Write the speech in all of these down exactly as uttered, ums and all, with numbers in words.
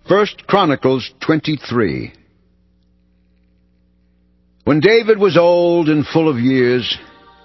First Chronicles twenty-three. When David was old and full of years,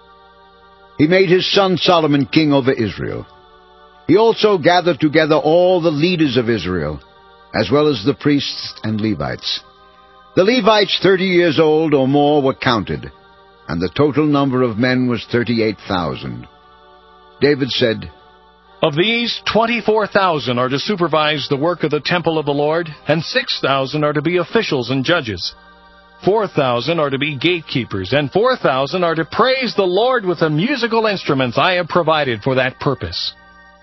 he made his son Solomon king over Israel. He also gathered together all the leaders of Israel, as well as the priests and Levites. The Levites thirty years old or more were counted, and the total number of men was thirty-eight thousand. David said, "Of these, twenty-four thousand are to supervise the work of the temple of the Lord, and six thousand are to be officials and judges. Four thousand are to be gatekeepers, and four thousand are to praise the Lord with the musical instruments I have provided for that purpose."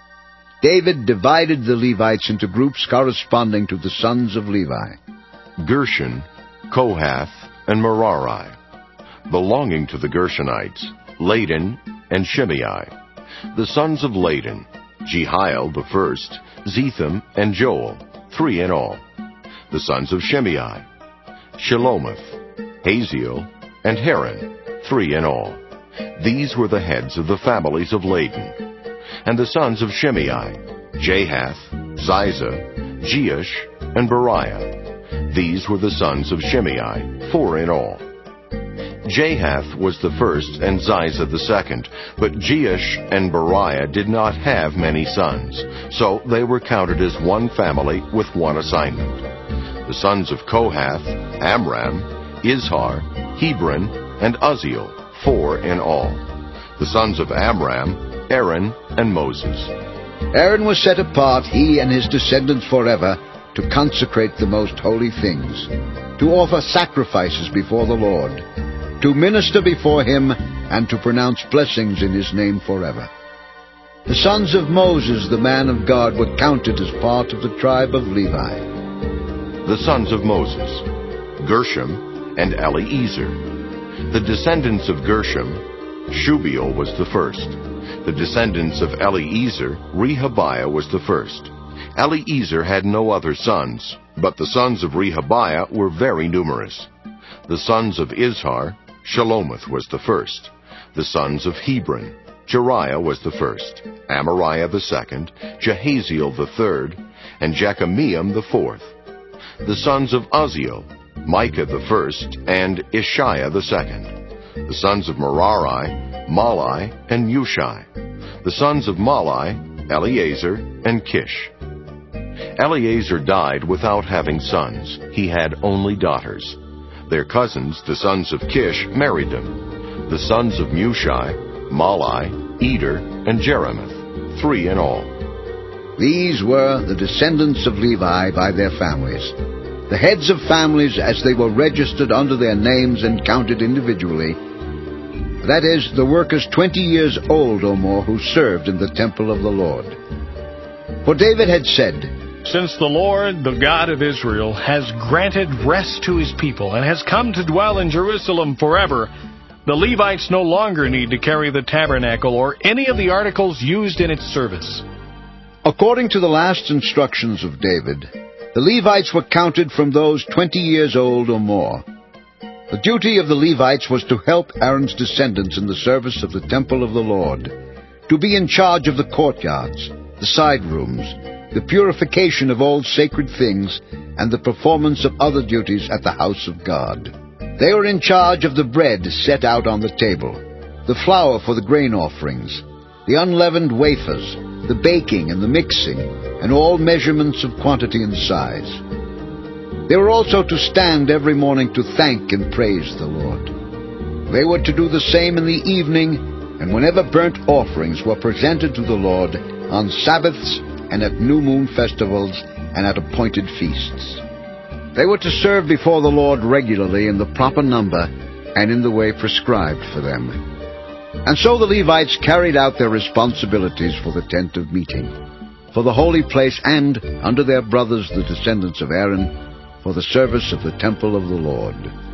David divided the Levites into groups corresponding to the sons of Levi: Gershon, Kohath, and Merari. Belonging to the Gershonites, Ladan and Shimei. The sons of Ladan, Jehiel the first, Zetham, and Joel, three in all. The sons of Shimei, Shelomoth, Haziel, and Haran, three in all. These were the heads of the families of Ladan. And the sons of Shimei, Jahath, Ziza, Jeush, and Beriah. These were the sons of Shimei, four in all. Jahath was the first and Ziza the second, but Jeush and Beriah did not have many sons, so they were counted as one family with one assignment. The sons of Kohath, Amram, Izhar, Hebron, and Uzziel, four in all. The sons of Amram, Aaron and Moses. Aaron was set apart, he and his descendants forever, to consecrate the most holy things, to offer sacrifices before the Lord, to minister before him, and to pronounce blessings in his name forever. The sons of Moses, the man of God, were counted as part of the tribe of Levi. The sons of Moses, Gershom and Eliezer. The descendants of Gershom, Shubael was the first. The descendants of Eliezer, Rehabiah was the first. Eliezer had no other sons, but the sons of Rehabiah were very numerous. The sons of Izhar, Shelomoth was the first. The sons of Hebron, Jeriah was the first, Amariah the second, Jahaziel the third, and Jekameam the fourth. The sons of Uzziel, Micah the first, and Ishiah the second. The sons of Merari, Mahli and Mushi. The sons of Mahli, Eleazar and Kish. Eleazar died without having sons. He had only daughters. Their cousins, the sons of Kish, married them. The sons of Mushi, Mahli, Eder, and Jeremoth, three in all. These were the descendants of Levi by their families, the heads of families as they were registered under their names and counted individually. That is, the workers twenty years old or more who served in the temple of the Lord. For David had said, "Since the Lord, the God of Israel, has granted rest to his people and has come to dwell in Jerusalem forever, the Levites no longer need to carry the tabernacle or any of the articles used in its service." According to the last instructions of David, the Levites were counted from those twenty years old or more. The duty of the Levites was to help Aaron's descendants in the service of the temple of the Lord, to be in charge of the courtyards, the side rooms, the purification of all sacred things, and the performance of other duties at the house of God. They were in charge of the bread set out on the table, the flour for the grain offerings, the unleavened wafers, the baking and the mixing, and all measurements of quantity and size. They were also to stand every morning to thank and praise the Lord. They were to do the same in the evening, and whenever burnt offerings were presented to the Lord, on Sabbaths and at new moon festivals and at appointed feasts. They were to serve before the Lord regularly in the proper number and in the way prescribed for them. And so the Levites carried out their responsibilities for the tent of meeting, for the holy place, and, under their brothers the descendants of Aaron, for the service of the temple of the Lord.